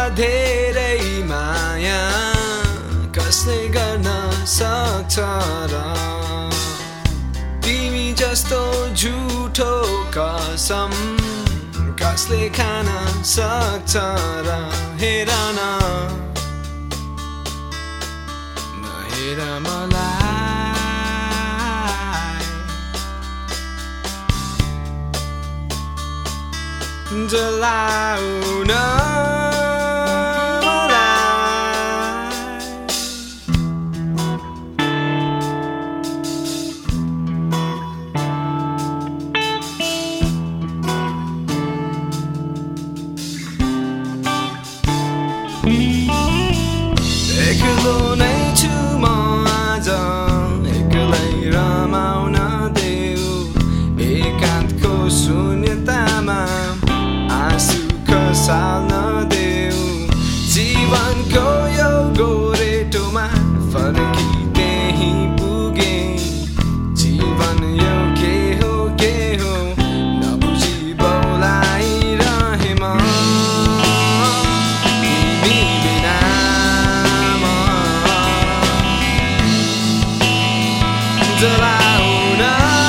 धेरै माया कसले गर्न सक्छ र तिमी जस्तो झुठो कसम कसले खान सक्छ र हेर न नहेर मलाई जलाउन एक्लो नै छु म आज एक्लै रमाउन देऊ एकान्तको शून्यतामा आँसु खसाल्न देऊ जीवनको यो गोरेटोमा फर्की त्यही पुगे जीवन यो के हो नबुझी बौलाइरहे म जलाउन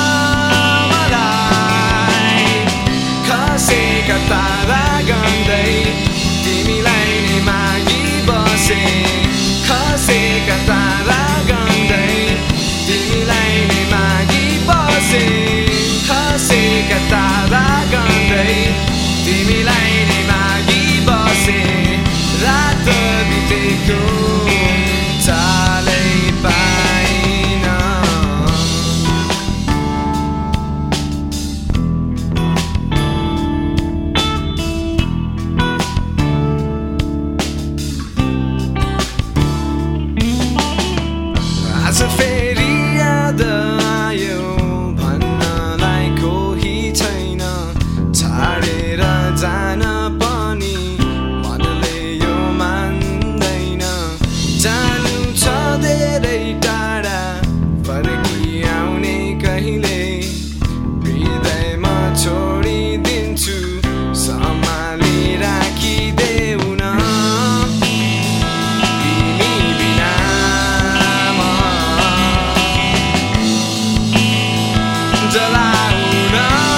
मलाई खसेका तारा गन्दै तिमीलाई नै मागी बसे खसेका तारा गन्दै तिमीलाई नै मागी बसे खसेका तारा गन्दै तिमीलाई नै मागी बसे रात बितेको चालै पाइन आज फेरि याद आयो भन्नलाई कोही छैन छाडेर जान पनि मनले यो मान्दैन जानु छ धेरै टाढा फर्की आउने कहिले हृदयमा छोडिदिन्छु सम्हाली राखिदेऊ न जलाउन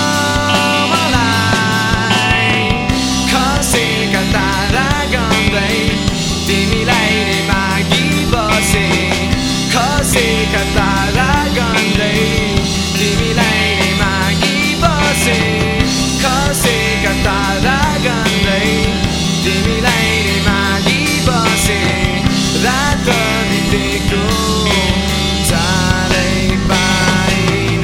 मलाई खसेका तारा गन्दै तिमीलाई नै मागी बसे खसेका तारा गन्दै तिमीलाई नै मागी बसे खसेका तारा गन्दै तिमीलाई नै मागी बसे रात बितेको चालै पाइन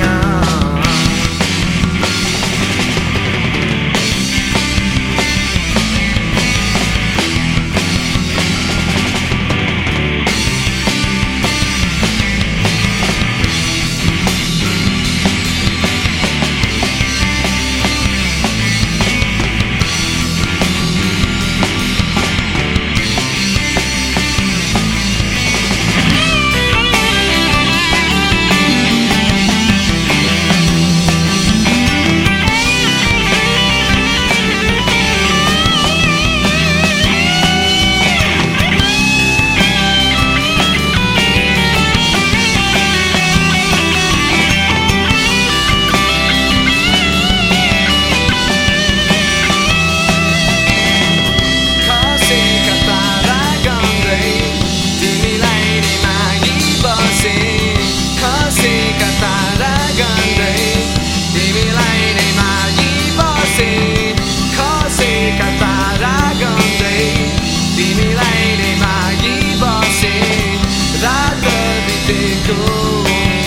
तिमीलाई नै मागी बसे रात बितेको